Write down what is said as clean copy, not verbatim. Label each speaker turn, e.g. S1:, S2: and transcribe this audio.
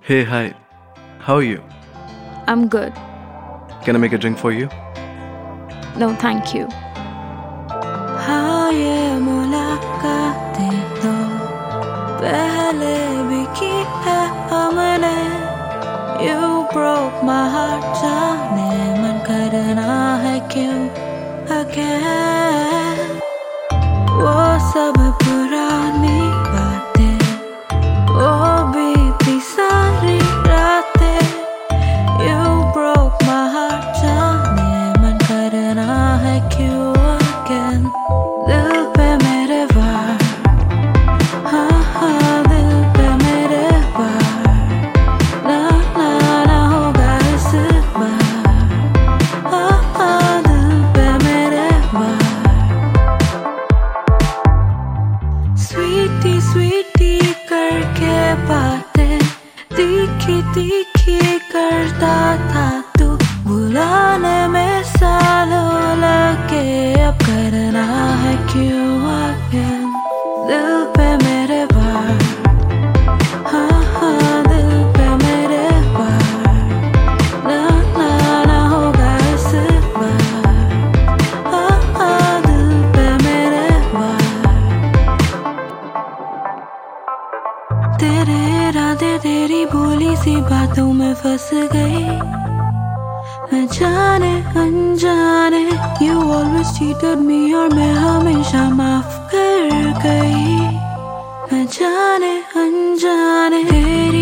S1: Hey, hi. How are you?
S2: I'm good.
S1: Can I make a drink for you?
S2: No, thank you.
S3: हाँ ये मुलाकातें तो पहले भी की है हमने You broke my heart जाने मन करना है क्यों again वो सब पुरानी बातें वो बीती सारी रातें You broke my heart जाने मन करना है क्यों again दिल पे मेरे वार हाँ हाँ दिल पे मेरे वार ना ना ना होगा इस बार हाँ हाँ दिल पे मेरे वार स्वीटी स्वीटी करके बातें तीखी तीखी करता था तू बुलाने में सालों लगे अब करना है क्यों again दिल पे मेरे वार हाँ हाँ दिल पे मेरे वार ना ना ना होगा इस बार हाँ हाँ दिल पे मेरे वार तेरे इरादे तेरी भोली सी बातों में फंस गई मैं जाने अनजाने You always cheated me और मैं हमेशा माफ कर गई मैं जाने अनजाने तेरी